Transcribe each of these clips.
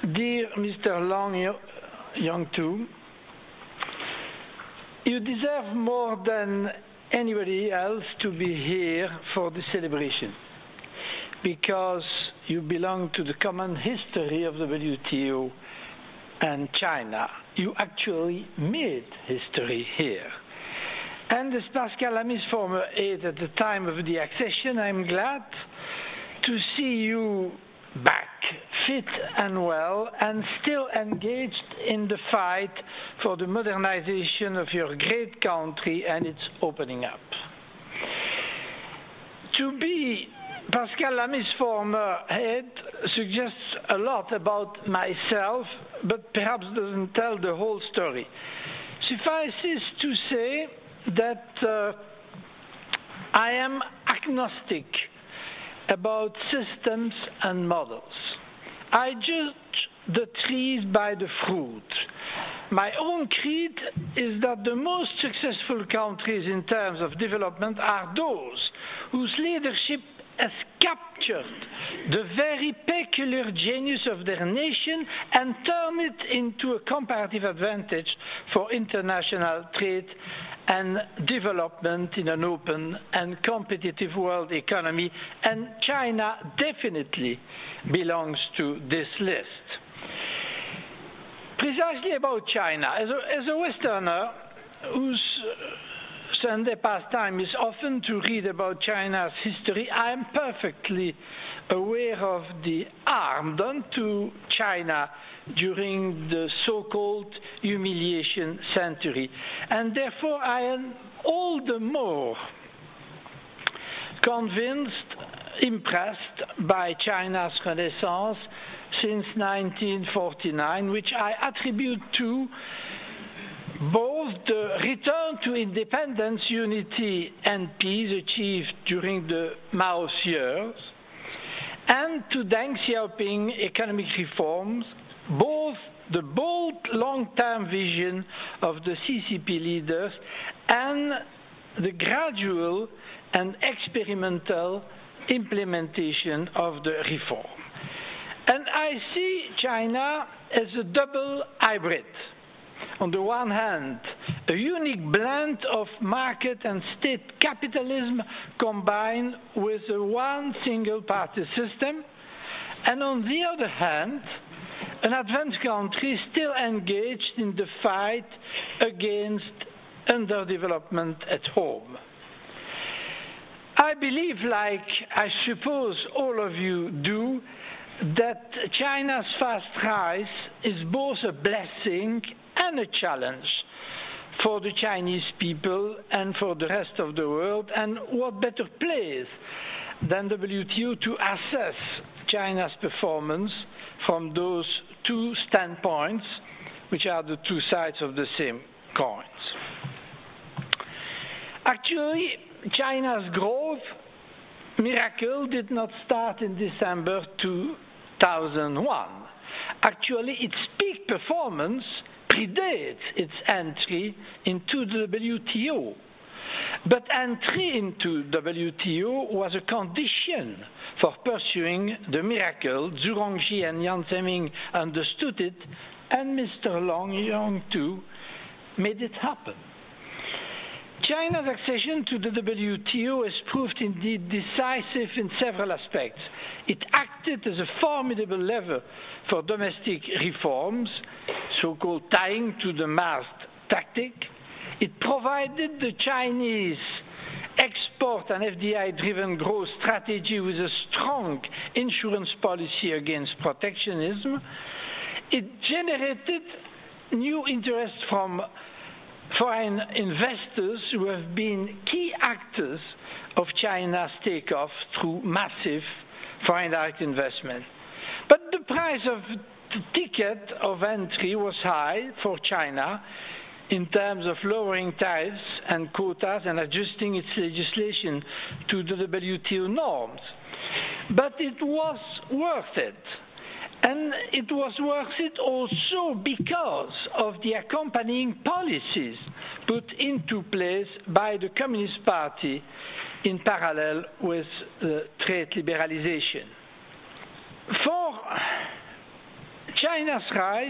Dear Mr. Long Yong-tu, you deserve more than anybody else to be here for the celebration, because you belong to the common history of the WTO and China. You actually made history here. And as Pascal Lamy's former aide at the time of the accession, I'm glad to see you back, fit and well, and still engaged in the fight for the modernization of your great country and its opening up. To be Pascal Lamy's former head suggests a lot about myself, but perhaps doesn't tell the whole story. Suffices to say that I am agnostic about systems and models. I judge the trees by the fruit. My own creed is that the most successful countries in terms of development are those whose leadership has captured the very peculiar genius of their nation and turned it into a comparative advantage for international trade and development in an open and competitive world economy, and China definitely belongs to this list. Precisely about China, as a Westerner whose Sunday pastime is often to read about China's history, I am perfectly aware of the harm done to China during the so-called humiliation century. And therefore I am all the more convinced, impressed by China's renaissance since 1949, which I attribute to both the return to independence, unity and peace achieved during the Mao's years, and to Deng Xiaoping economic reforms, both the bold long-term vision of the CCP leaders and the gradual and experimental implementation of the reform. And I see China as a double hybrid. On the one hand, a unique blend of market and state capitalism combined with a one single party system, and on the other hand, an advanced country still engaged in the fight against underdevelopment at home. I believe, like I suppose all of you do, that China's fast rise is both a blessing and a challenge for the Chinese people and for the rest of the world, and what better place than WTO to assess China's performance from those two standpoints, which are the two sides of the same coin. Actually, China's growth miracle did not start in December 2001. Actually, its peak performance predates its entry into the WTO. But entry into WTO was a condition for pursuing the miracle. Zhu Rongji and Jiang Zemin understood it, and Mr. Long Yong-tu made it happen. China's accession to the WTO has proved indeed decisive in several aspects. It acted as a formidable lever for domestic reforms, so-called tying to the mast tactic. It provided the Chinese export and FDI-driven growth strategy with a strong insurance policy against protectionism. It generated new interest from foreign investors who have been key actors of China's takeoff through massive foreign direct investment. But the price of the ticket of entry was high for China in terms of lowering tariffs and quotas and adjusting its legislation to the WTO norms. But it was worth it. And it was worth it also because of the accompanying policies put into place by the Communist Party in parallel with trade liberalization. For China's rise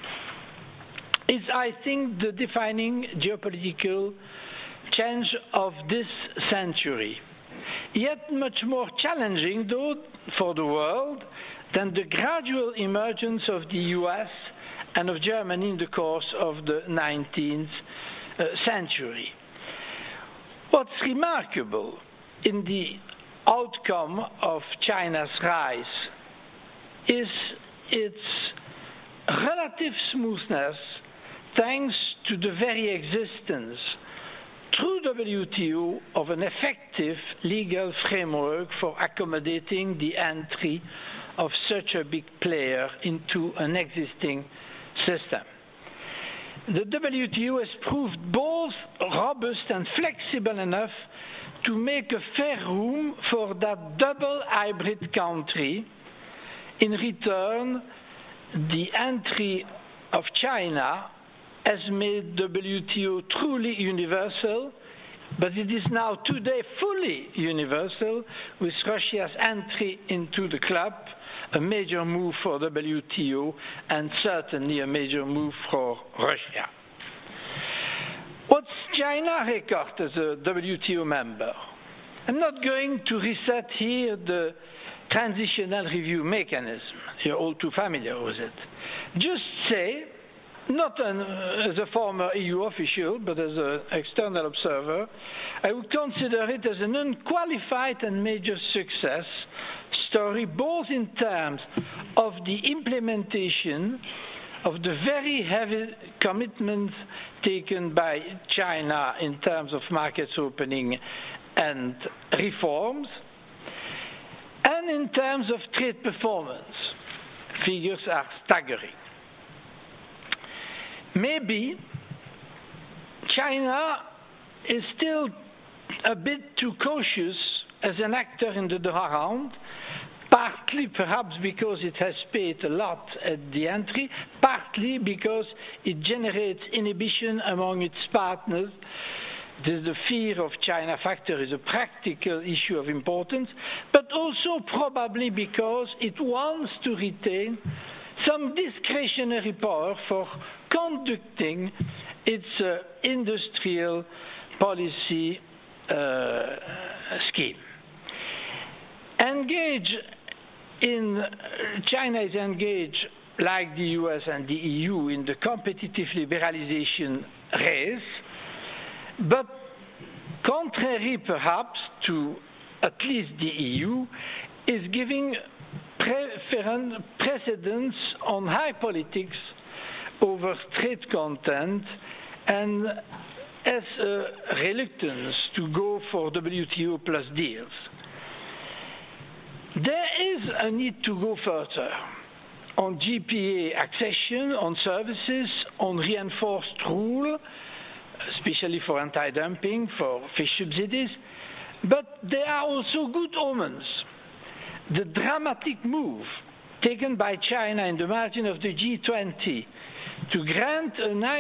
is, I think, the defining geopolitical change of this century. Yet much more challenging, though, for the world than the gradual emergence of the US and of Germany in the course of the 19th century. What's remarkable in the outcome of China's rise is its relative smoothness, thanks to the very existence through WTO of an effective legal framework for accommodating the entry of such a big player into an existing system. The WTO has proved both robust and flexible enough to make a fair room for that double hybrid country. In return, the entry of China has made WTO truly universal, but it is now today fully universal, with Russia's entry into the club, a major move for WTO and certainly a major move for Russia. What's China's record as a WTO member? I'm not going to reset here the transitional review mechanism. You're all too familiar with it. Just say, not as a former EU official, but as an external observer, I would consider it as an unqualified and major success story, both in terms of the implementation of the very heavy commitments taken by China in terms of markets opening and reforms, and in terms of trade performance. Figures are staggering. Maybe China is still a bit too cautious as an actor in the Doha round, partly perhaps because it has paid a lot at the entry, partly because it generates inhibition among its partners. The fear of China factor is a practical issue of importance, but also probably because it wants to retain some discretionary power for conducting its industrial policy scheme. China is engaged, like the US and the EU, in the competitive liberalization race, but contrary perhaps to at least the EU, is giving precedence on high politics over trade content and has a reluctance to go for WTO plus deals. There is a need to go further on GPA accession, on services, on reinforced rule, especially for anti-dumping, for fish subsidies, but there are also good omens. The dramatic move taken by China in the margin of the G20 to grant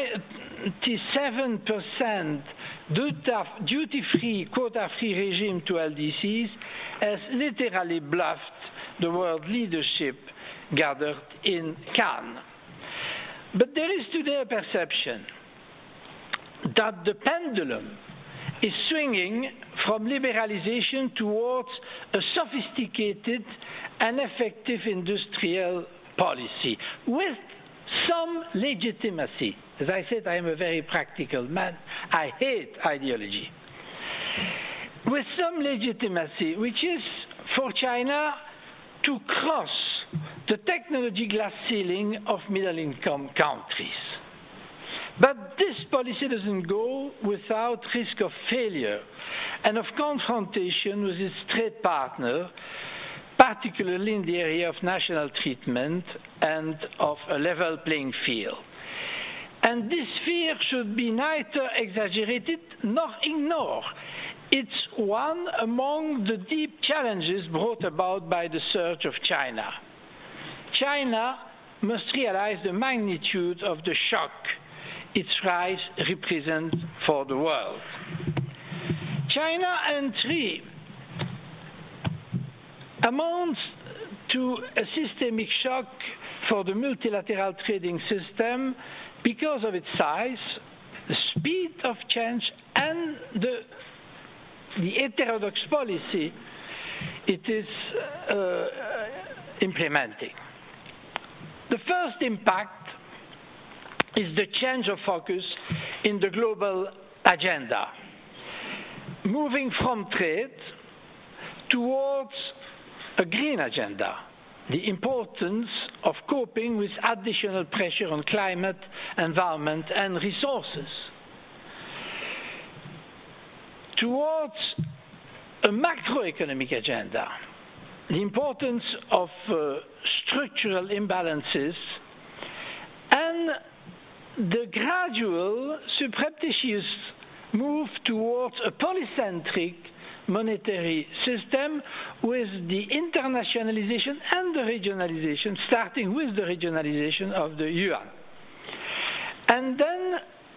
a 97% duty-free, quota-free regime to LDCs has literally bluffed the world leadership gathered in Cannes. But there is today a perception that the pendulum is swinging from liberalization towards a sophisticated and effective industrial policy with some legitimacy. As I said, I am a very practical man. I hate ideology. With some legitimacy, which is for China to cross the technology glass ceiling of middle-income countries. But this policy doesn't go without risk of failure and of confrontation with its trade partner, particularly in the area of national treatment and of a level playing field. And this fear should be neither exaggerated nor ignored. It's one among the deep challenges brought about by the surge of China. China must realize the magnitude of the shock its rise represents for the world. China entry amounts to a systemic shock for the multilateral trading system because of its size, the speed of change, and the heterodox policy it is implementing. The first impact is the change of focus in the global agenda, moving from trade towards a green agenda, the importance of coping with additional pressure on climate, environment, and resources, towards a macroeconomic agenda, the importance of structural imbalances, and the gradual surreptitious move towards a polycentric monetary system with the internationalization and the regionalization, starting with the regionalization of the yuan. And then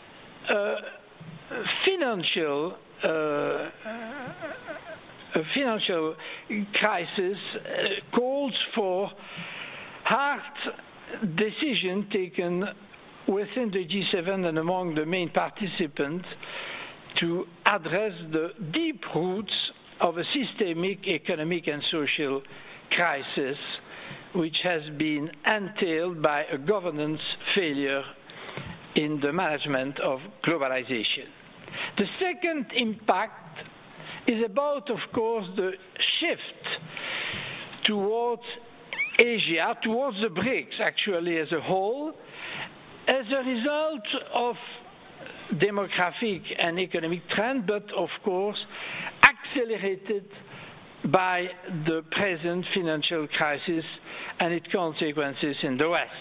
a financial crisis calls for hard decisions taken within the G7 and among the main participants to address the deep roots of a systemic economic and social crisis which has been entailed by a governance failure in the management of globalization. The second impact is about, of course, the shift towards Asia, towards the BRICS actually as a whole, as a result of demographic and economic trend, but of course accelerated by the present financial crisis and its consequences in the West.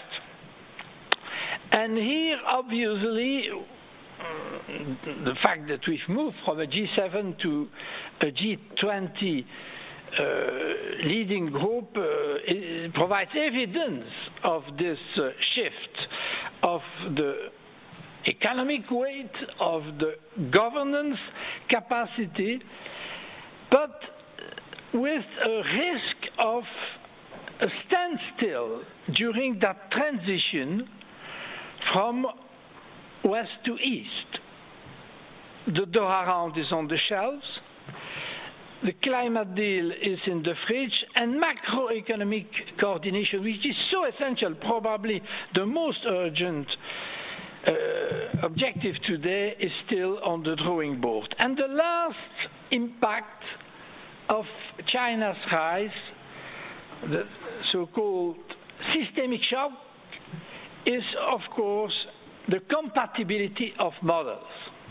And here, obviously, the fact that we've moved from a G7 to a G20 leading group provides evidence of this shift of the economic weight, of the governance capacity, but with a risk of a standstill during that transition from west to east. The Doha round is on the shelves, the climate deal is in the fridge, and macroeconomic coordination, which is so essential, probably the most urgent objective today, is still on the drawing board. And the last impact of China's rise, the so-called systemic shock, is of course the compatibility of models.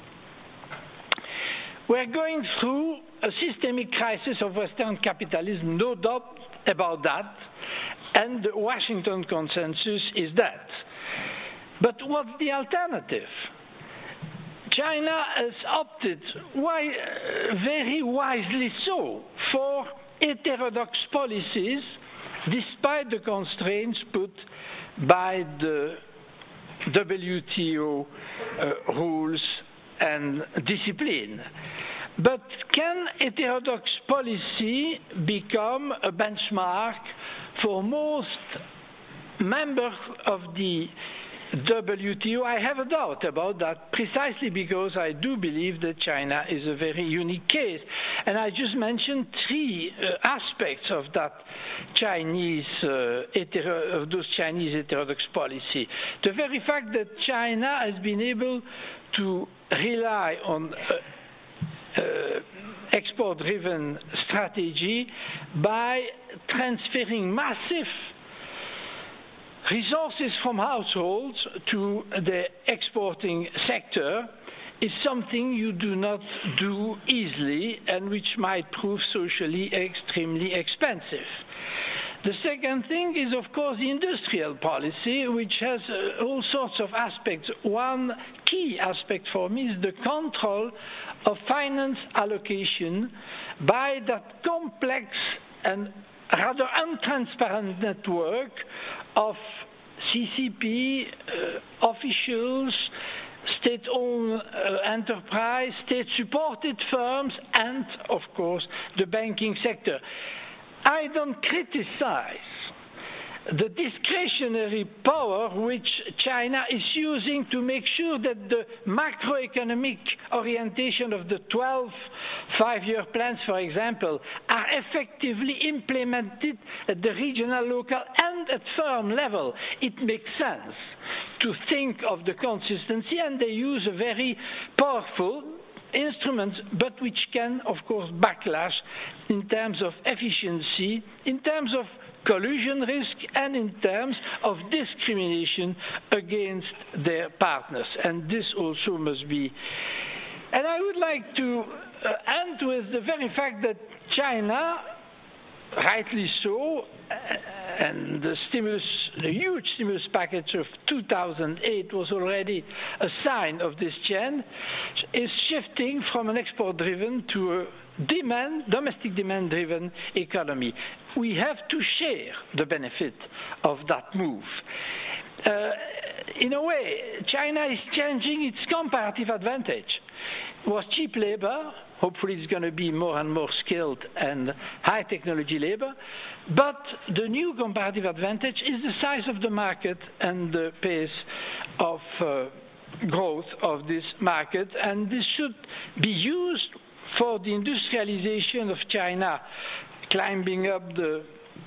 We're going through a systemic crisis of Western capitalism, no doubt about that, and the Washington consensus is that. But what's the alternative? China has opted, very wisely so, for heterodox policies despite the constraints put by the WTO rules and discipline. But can heterodox policy become a benchmark for most members of the WTO? I have a doubt about that, precisely because I do believe that China is a very unique case. And I just mentioned three aspects of that those Chinese heterodox policy. The very fact that China has been able to rely on export-driven strategy by transferring massive resources from households to the exporting sector is something you do not do easily and which might prove socially extremely expensive. The second thing is, of course, the industrial policy, which has all sorts of aspects. One key aspect for me is the control of finance allocation by that complex and rather untransparent network of CCP officials, state-owned enterprise, state-supported firms, and, of course, the banking sector. I don't criticize the discretionary power which China is using to make sure that the macroeconomic orientation of the 12 five-year plans, for example, are effectively implemented at the regional, local, and at firm level. It makes sense to think of the consistency, and they use a very powerful instrument, but which can, of course, backlash in terms of efficiency, in terms of collusion risk, and in terms of discrimination against their partners. And this also must be. And I would like to end with the very fact that China, rightly so, and the huge stimulus package of 2008 was already a sign of this change, is shifting from an export-driven to a domestic demand-driven economy. We have to share the benefit of that move. In a way, China is changing its comparative advantage. It was cheap labor. Hopefully it's going to be more and more skilled and high technology labor. But the new comparative advantage is the size of the market and the pace of growth of this market. And this should be used for the industrialization of China, climbing up the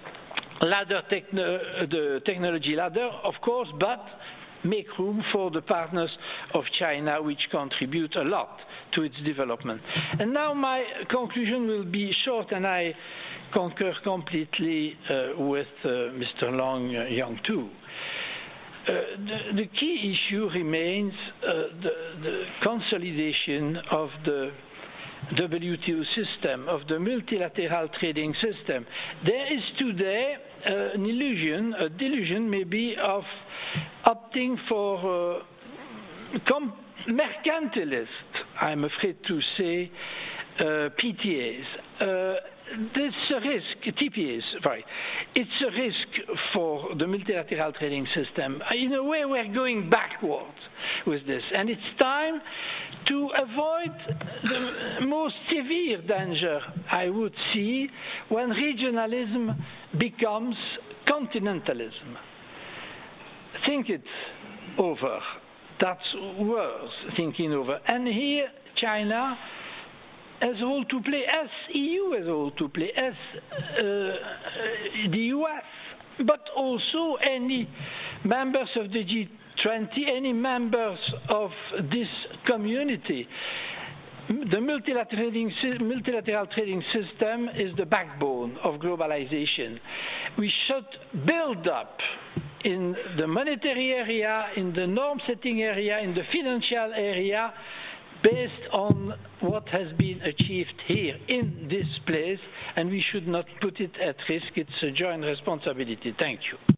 technology ladder, of course, but make room for the partners of China, which contribute a lot to its development. And now my conclusion will be short, and I concur completely with Mr. Long Young too. The key issue remains the consolidation of the WTO system, of the multilateral trading system. There is today an illusion, a delusion maybe, of opting for mercantilist, I'm afraid to say, PTAs. This risk, TPAs, right? It's a risk for the multilateral trading system. In a way, we're going backwards with this, and it's time to avoid the most severe danger I would see when regionalism becomes continentalism. Think it over. That's worth thinking over. And here, China has a role to play, as EU has a role to play, as the US, but also any members of the G20, any members of this community. The multilateral trading system is the backbone of globalization. We should build up in the monetary area, in the norm-setting area, in the financial area, based on what has been achieved here in this place, and we should not put it at risk. It's a joint responsibility. Thank you.